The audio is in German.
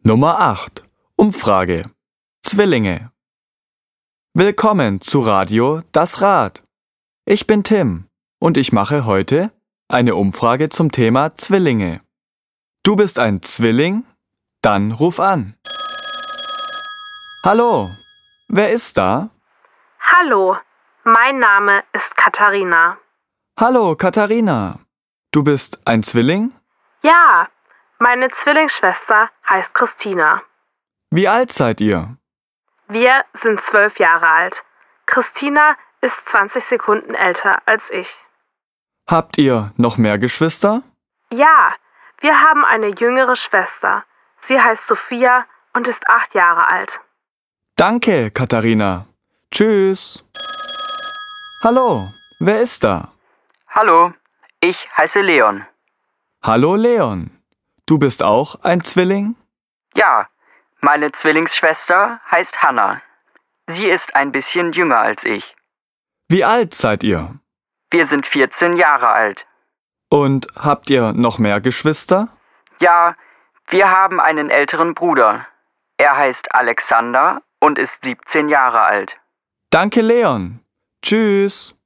Nummer 8. Umfrage. Zwillinge. Willkommen zu Radio Das Rad. Ich bin Tim und ich mache heute eine Umfrage zum Thema Zwillinge. Du bist ein Zwilling? Dann ruf an. Hallo, wer ist da? Hallo, mein Name ist Katharina. Hallo, Katharina. Du bist ein Zwilling? Ja, meine Zwillingsschwester heißt Christina. Wie alt seid ihr? Wir sind 12 Jahre alt. Christina ist 20 Sekunden älter als ich. Habt ihr noch mehr Geschwister? Ja, wir haben eine jüngere Schwester. Sie heißt Sophia und ist 8 Jahre alt. Danke, Katharina. Tschüss. Hallo, wer ist da? Hallo, ich heiße Leon. Hallo, Leon. Du bist auch ein Zwilling? Ja, meine Zwillingsschwester heißt Hannah. Sie ist ein bisschen jünger als ich. Wie alt seid ihr? Wir sind 14 Jahre alt. Und habt ihr noch mehr Geschwister? Ja, wir haben einen älteren Bruder. Er heißt Alexander und ist 17 Jahre alt. Danke, Leon. Tschüss.